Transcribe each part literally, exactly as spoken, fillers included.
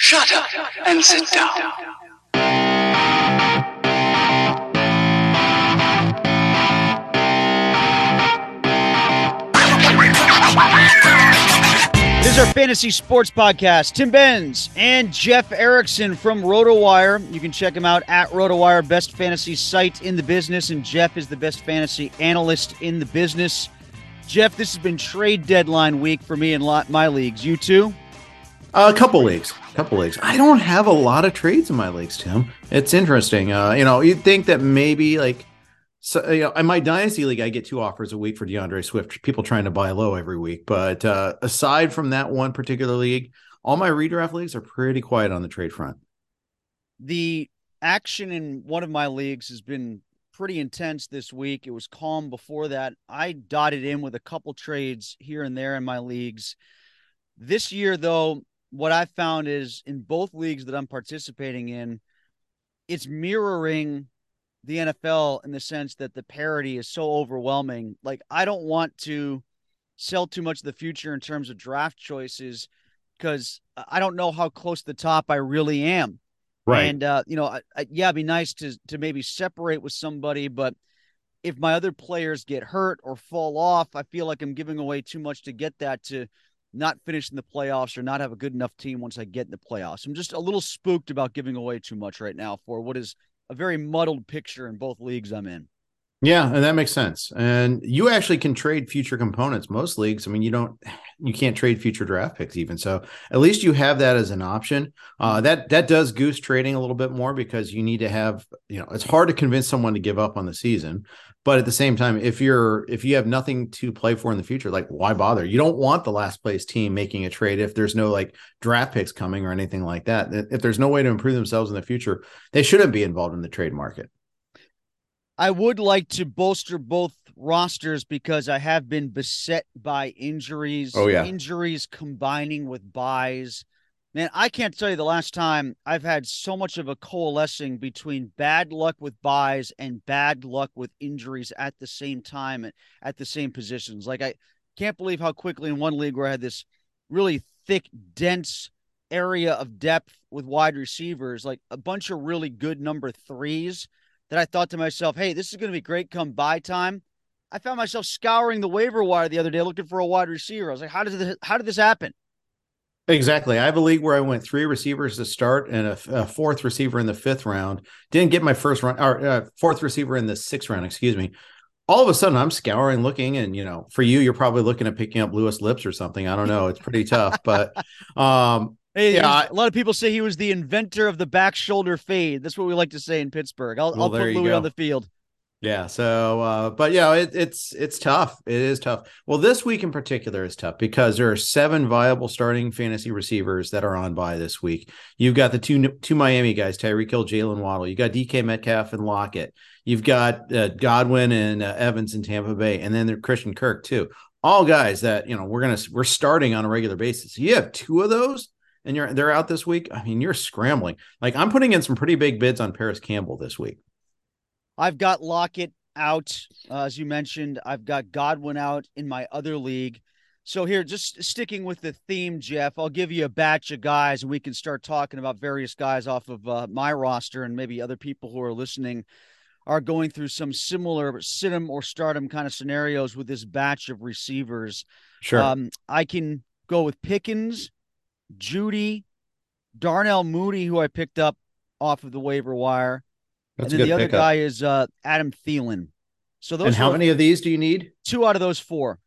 Shut up and sit down. This is our fantasy sports podcast. Tim Benz and Jeff Erickson from RotoWire. You can check them out at RotoWire, best fantasy site in the business, and Jeff is the best fantasy analyst in the business. Jeff, this has been trade deadline week for me and my leagues. You too? Uh, a couple leagues, a couple leagues. I don't have a lot of trades in my leagues, Tim. It's interesting. Uh, you know, you'd think that maybe like, so, you know, in my dynasty league, I get two offers a week for DeAndre Swift. People trying to buy low every week, but uh, aside from that one particular league, all my redraft leagues are pretty quiet on the trade front. The action in one of my leagues has been pretty intense this week. It was calm before that. I dotted in with a couple trades here and there in my leagues. This year, though, what I found is in both leagues that I'm participating in, it's mirroring the N F L in the sense that the parity is so overwhelming. Like, I don't want to sell too much of the future in terms of draft choices because I don't know how close to the top I really am. Right. And, uh, you know, I, I, yeah, it'd be nice to, to maybe separate with somebody, but if my other players get hurt or fall off, I feel like I'm giving away too much to get that to not finish in the playoffs or not have a good enough team once I get in the playoffs. I'm just a little spooked about giving away too much right now for what is a very muddled picture in both leagues I'm in. Yeah, and that makes sense. And you actually can trade future components. Most leagues, I mean, you don't, you can't trade future draft picks even. So at least you have that as an option. Uh, that that does goose trading a little bit more because you need to have, you know, it's hard to convince someone to give up on the season. But at the same time, if you're if you have nothing to play for in the future, like why bother? You don't want the last place team making a trade if there's no like draft picks coming or anything like that. If there's no way to improve themselves in the future, they shouldn't be involved in the trade market. I would like to bolster both rosters because I have been beset by injuries. Oh, yeah. Injuries combining with buys. Man, I can't tell you the last time I've had so much of a coalescing between bad luck with buys and bad luck with injuries at the same time and at the same positions. Like, I can't believe how quickly in one league where I had this really thick, dense area of depth with wide receivers, like a bunch of really good number threes that I thought to myself, hey, this is going to be great come buy time. I found myself scouring the waiver wire the other day looking for a wide receiver. I was like, how did this, how did this happen? Exactly. I have a league where I went three receivers to start and a, a fourth receiver in the fifth round. Didn't get my first round or uh, fourth receiver in the sixth round, excuse me. All of a sudden I'm scouring, looking, and, you know, for you, you're probably looking at picking up Lewis Lips or something. I don't know. It's pretty tough, but um, hey, yeah, a lot of people say he was the inventor of the back shoulder fade. That's what we like to say in Pittsburgh. I'll, well, I'll put Louis go. on the field. Yeah. So, uh, but yeah, it, it's, it's tough. It is tough. Well, this week in particular is tough because there are seven viable starting fantasy receivers that are on bye this week. You've got the two, two Miami guys, Tyreek Hill, Jalen Waddle. You got D K Metcalf and Lockett. You've got uh, Godwin and uh, Evans in Tampa Bay. And then there's Christian Kirk too. All guys that, you know, we're going to, we're starting on a regular basis. You have two of those and you're, they're out this week. I mean, you're scrambling. Like, I'm putting in some pretty big bids on Paris Campbell this week. I've got Lockett out, uh, as you mentioned. I've got Godwin out in my other league. So here, just sticking with the theme, Jeff, I'll give you a batch of guys and we can start talking about various guys off of uh, my roster, and maybe other people who are listening are going through some similar sit-em or start-em kind of scenarios with this batch of receivers. Sure. Um, I can go with Pickens, Judy, Darnell Mooney, who I picked up off of the waiver wire. That's and then the other pickup. guy is uh, Adam Thielen. So those and how many of these do you need? Two out of those four.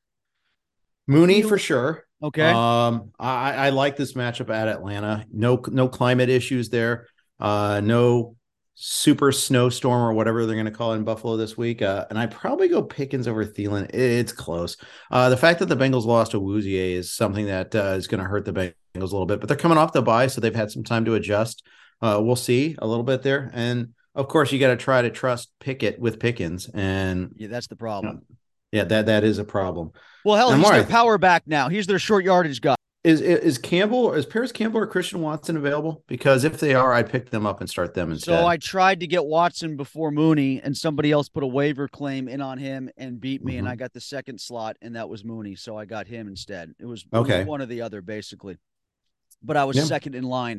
Mooney for sure. Okay. Um, I, I like this matchup at Atlanta. No, no climate issues there. Uh, no super snowstorm or whatever they're going to call it in Buffalo this week. Uh, and I probably go Pickens over Thielen. It's close. Uh, the fact that the Bengals lost to Wouzier is something that uh, is going to hurt the Bengals a little bit, but they're coming off the bye, so they've had some time to adjust. Uh, we'll see a little bit there. And of course, you got to try to trust Pickett with Pickens, and yeah, that's the problem. You know, yeah, that that is a problem. Well, hell, he's their power back now. He's their short yardage guy. Is is Campbell, is Paris Campbell or Christian Watson available? Because if they are, I'd pick them up and start them instead. So I tried to get Watson before Mooney, and somebody else put a waiver claim in on him and beat me, mm-hmm. and I got the second slot, and that was Mooney. So I got him instead. It was, it okay. was one or the other, basically. But I was yeah. second in line.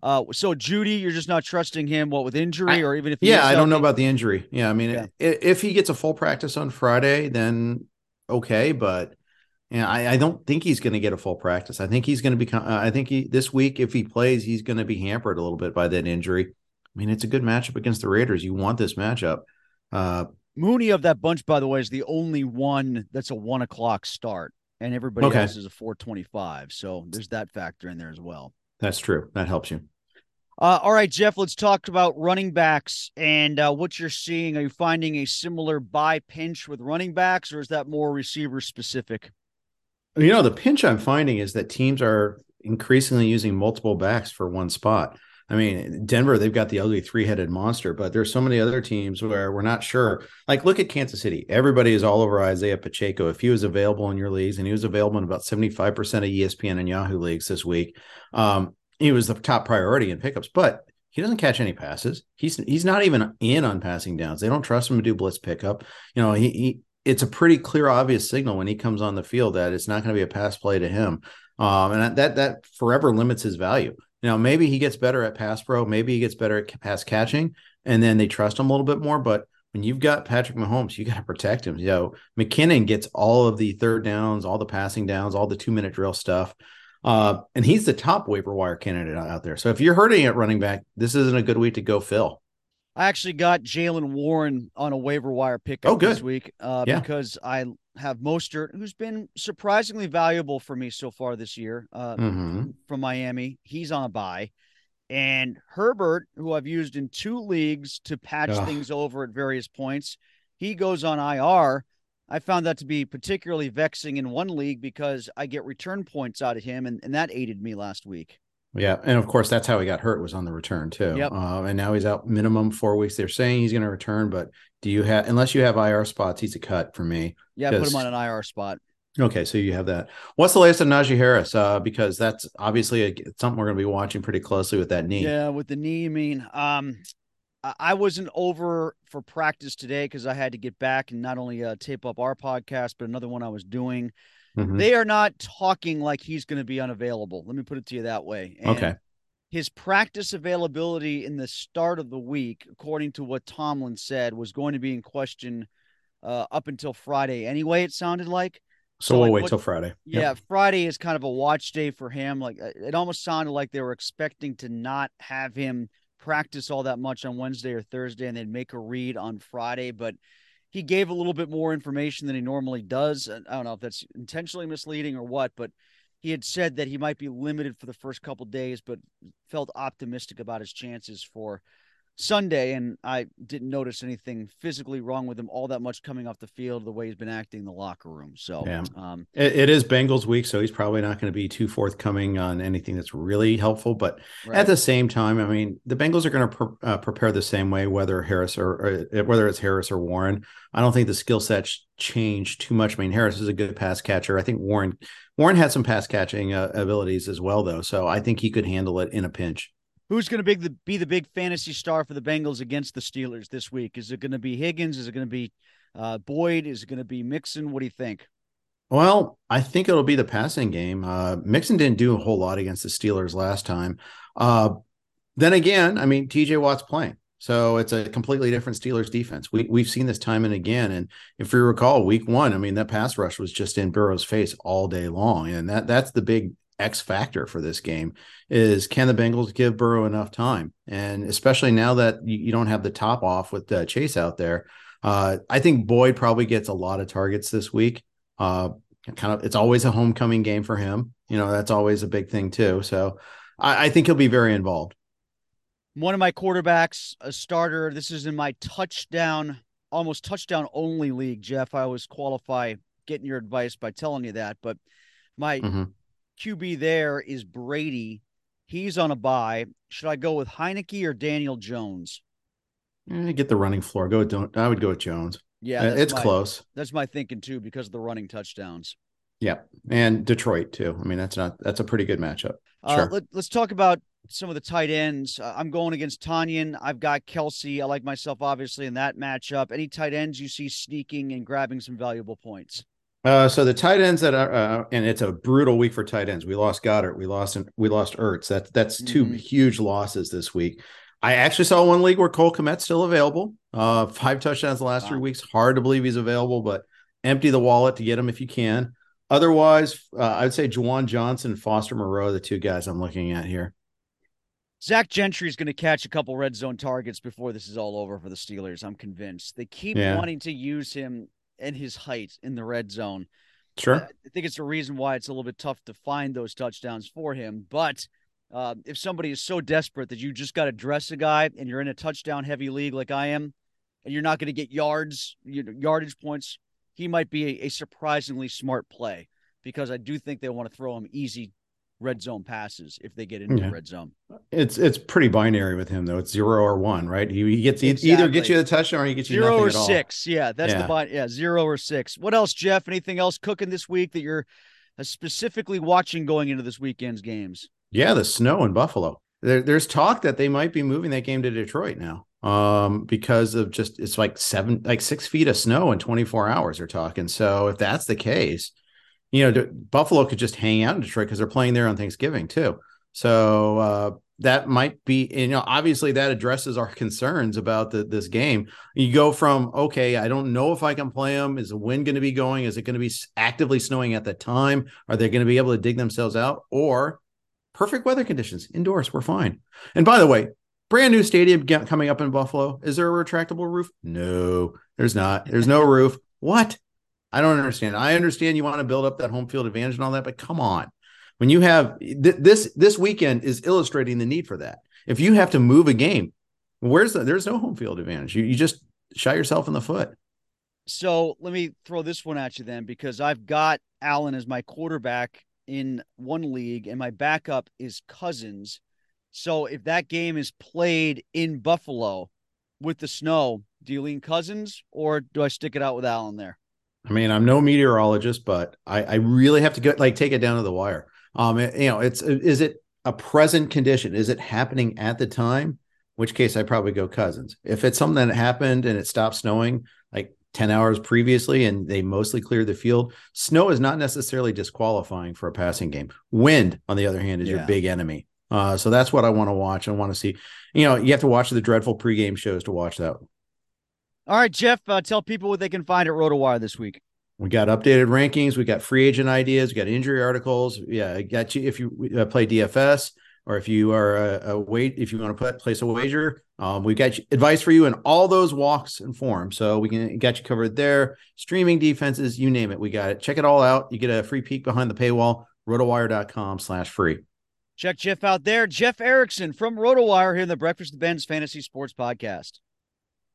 Uh, so Judy, you're just not trusting him, what, with injury, I, or even if he yeah, is I don't know healthy? about the injury. Yeah, I mean, Yeah. i- if he gets a full practice on Friday, then okay, but yeah, I, I don't think he's going to get a full practice. I think he's going to become. Uh, I think he this week, if he plays, he's going to be hampered a little bit by that injury. I mean, it's a good matchup against the Raiders. You want this matchup. Uh, Mooney of that bunch, by the way, is the only one that's a one o'clock start, and everybody okay, else is a four twenty-five. So there's that factor in there as well. that's true. That helps you. Uh, all right, Jeff, let's talk about running backs and uh, what you're seeing. Are you finding a similar buy pinch with running backs, or is that more receiver specific? You know, the pinch I'm finding is that teams are increasingly using multiple backs for one spot. I mean, Denver, they've got the ugly three-headed monster, but there's so many other teams where we're not sure. Like, look at Kansas City. Everybody is all over Isaiah Pacheco. If he was available in your leagues, and he was available in about seventy-five percent of E S P N and Yahoo leagues this week, um, he was the top priority in pickups, but he doesn't catch any passes. He's he's not even in on passing downs. They don't trust him to do blitz pickup. You know, he, he it's a pretty clear, obvious signal when he comes on the field that it's not going to be a pass play to him. Um, and that that forever limits his value. Now, maybe he gets better at pass pro, maybe he gets better at pass catching, and then they trust him a little bit more. But when you've got Patrick Mahomes, you got to protect him. You know, McKinnon gets all of the third downs, all the passing downs, all the two minute drill stuff. Uh, and he's the top waiver wire candidate out there. So if you're hurting at running back, this isn't a good week to go fill. I actually got Jaylen Warren on a waiver wire pickup Oh, good. this week uh, Yeah. because I have Mostert, who's been surprisingly valuable for me so far this year uh, Mm-hmm. from Miami. He's on a bye. And Herbert, who I've used in two leagues to patch Ugh. things over at various points, he goes on I R. I found that to be particularly vexing in one league because I get return points out of him, and, and that aided me last week. Yeah, and of course that's how he got hurt, was on the return too. Yep. Uh, and now he's out minimum four weeks. They're saying he's going to return, but do you have unless you have I R spots, he's a cut for me. Yeah, I put him on an I R spot. Okay, so you have that. What's the latest on Najee Harris? Uh, because that's obviously a, something we're going to be watching pretty closely with that knee. Yeah, with the knee. I mean, um, I wasn't over for practice today because I had to get back and not only uh, tape up our podcast, but another one I was doing. Mm-hmm. They are not talking like he's going to be unavailable. Let me put it to you that way. And okay. His practice availability in the start of the week, according to what Tomlin said, was going to be in question uh, up until Friday. Anyway, it sounded like. So, so we'll like wait what, till Friday. Yeah, yep. Friday is kind of a watch day for him. Like it almost sounded like they were expecting to not have him practice all that much on Wednesday or Thursday and then make a read on Friday. But he gave a little bit more information than he normally does. I don't know if that's intentionally misleading or what, but he had said that he might be limited for the first couple of days, but felt optimistic about his chances for Sunday. And I didn't notice anything physically wrong with him all that much coming off the field, the way he's been acting in the locker room. So yeah. um, it, it is Bengals week, so he's probably not going to be too forthcoming on anything that's really helpful. But right. At the same time, I mean, the Bengals are going to pre- uh, prepare the same way, whether Harris or, or whether it's Harris or Warren. I don't think the skill sets change too much. I mean, Harris is a good pass catcher. I think Warren Warren had some pass catching uh, abilities as well, though. So I think he could handle it in a pinch. Who's going to be the, be the big fantasy star for the Bengals against the Steelers this week? Is it going to be Higgins? Is it going to be uh, Boyd? Is it going to be Mixon? What do you think? Well, I think it'll be the passing game. Uh, Mixon didn't do a whole lot against the Steelers last time. Uh, then again, I mean, T J Watt's playing. So it's a completely different Steelers defense. We, we've seen this time and again. And if you recall, week one, I mean, that pass rush was just in Burrow's face all day long. And that that's the big X factor for this game is, can the Bengals give Burrow enough time? And especially now that you, you don't have the top off with uh, Chase out there, uh, I think Boyd probably gets a lot of targets this week. Uh, kind of, it's always a homecoming game for him. You know, that's always a big thing too. So I, I think he'll be very involved. One of my quarterbacks, a starter. This is in my touchdown, almost touchdown only league, Jeff. I always qualify getting your advice by telling you that, but my mm-hmm. Q B there is Brady. He's on a bye. Should I go with Heineke or Daniel Jones? Eh, get the running floor. Go with, I would go with Jones. Yeah, it's my, close. That's my thinking too, because of the running touchdowns. Yeah, and Detroit too. I mean, that's not that's a pretty good matchup. Uh, sure. Let, let's talk about some of the tight ends. Uh, I'm going against Tanyan. I've got Kelsey. I like myself obviously in that matchup. Any tight ends you see sneaking and grabbing some valuable points? Uh, so the tight ends that are, uh, and it's a brutal week for tight ends. We lost Goddard, we lost we lost Ertz. That's that's two Mm-hmm. huge losses this week. I actually saw one league where Cole Kmet's still available. Uh, five touchdowns the last Wow. three weeks. Hard to believe he's available, but empty the wallet to get him if you can. Otherwise, uh, I'd say Juwan Johnson, Foster Moreau, the two guys I'm looking at here. Zach Gentry is going to catch a couple red zone targets before this is all over for the Steelers. I'm convinced. They keep Yeah. wanting to use him and his height in the red zone. Sure. I think it's a reason why it's a little bit tough to find those touchdowns for him. But uh, if somebody is so desperate that you just got to dress a guy and you're in a touchdown heavy league like I am, and you're not going to get yards, you know, yardage points, he might be a, a surprisingly smart play, because I do think they want to throw him easy red zone passes if they get into Yeah. the red zone. It's it's pretty binary with him though. It's zero or one, right? He, he gets Exactly. either get you the touchdown or he gets you Zero nothing or at all. six. Yeah, that's Yeah. the bind. Yeah, zero or six. What else, Jeff? Anything else cooking this week that you're uh, specifically watching going into this weekend's games? Yeah, the snow in Buffalo. There, there's talk that they might be moving that game to Detroit now, um, because of just it's like seven, like six feet of snow in twenty-four hours. They're talking. So if that's the case, you know, Buffalo could just hang out in Detroit because they're playing there on Thanksgiving too. So uh, that might be, you know, obviously that addresses our concerns about the, this game. You go from, okay, I don't know if I can play them. Is the wind going to be going? Is it going to be actively snowing at the time? Are they going to be able to dig themselves out? Or perfect weather conditions indoors? We're fine. And by the way, brand new stadium coming up in Buffalo. Is there a retractable roof? No, there's not. There's no roof. What? I don't understand. I understand you want to build up that home field advantage and all that, but come on. When you have th- this, this weekend is illustrating the need for that. If you have to move a game, where's the, there's no home field advantage. You, you just shot yourself in the foot. So let me throw this one at you then, because I've got Allen as my quarterback in one league and my backup is Cousins. So if that game is played in Buffalo with the snow, do you lean Cousins or do I stick it out with Allen there? I mean, I'm no meteorologist, but I, I really have to get like take it down to the wire. Um, it, you know, it's is it a present condition? Is it happening at the time? In which case, I probably go Cousins. If it's something that happened and it stopped snowing like ten hours previously and they mostly cleared the field, snow is not necessarily disqualifying for a passing game. Wind, on the other hand, is Yeah. your big enemy. Uh, so that's what I want to watch. I want to see. You know, you have to watch the dreadful pregame shows to watch that. All right, Jeff, uh, tell people what they can find at RotoWire this week. We got updated rankings. We got free agent ideas. We got injury articles. Yeah, I got you. If you uh, play D F S or if you are a, a wait, if you want to put, place a wager, um, we got you, advice for you in all those walks and forums. So we can got you covered there. Streaming defenses, you name it, we got it. Check it all out. You get a free peek behind the paywall. rotowire.com slash free. Check Jeff out there. Jeff Erickson from RotoWire here in the Breakfast with Ben's Fantasy Sports Podcast.